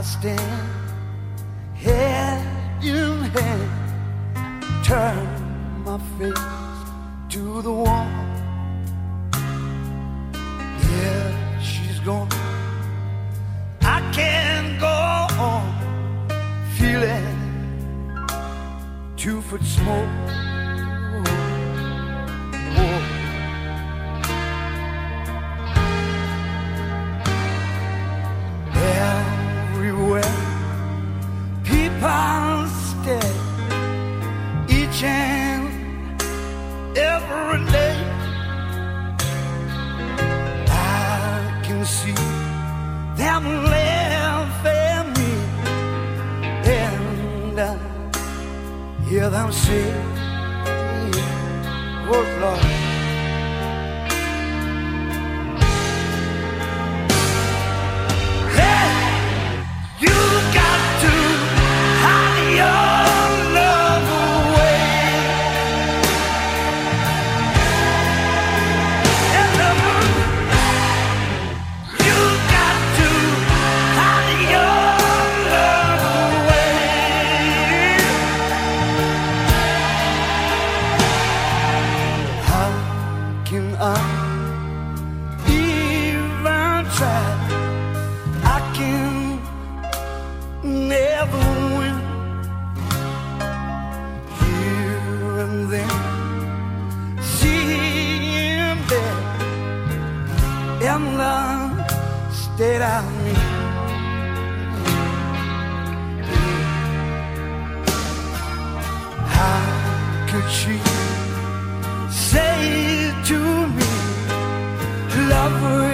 I stand head in hand, turn my face to the wall. Yeah, she's gone. I can't go on feeling 2 foot smoke. Whoa. Everywhere people stare, each and every day. I can see them laugh at me, and I hear them say, oh Lord, hey, you got to hide your love away. And you got to hide your love away. How can I even try? I can never win. Here and then, seeing there in the state of me. How could she say to me, love her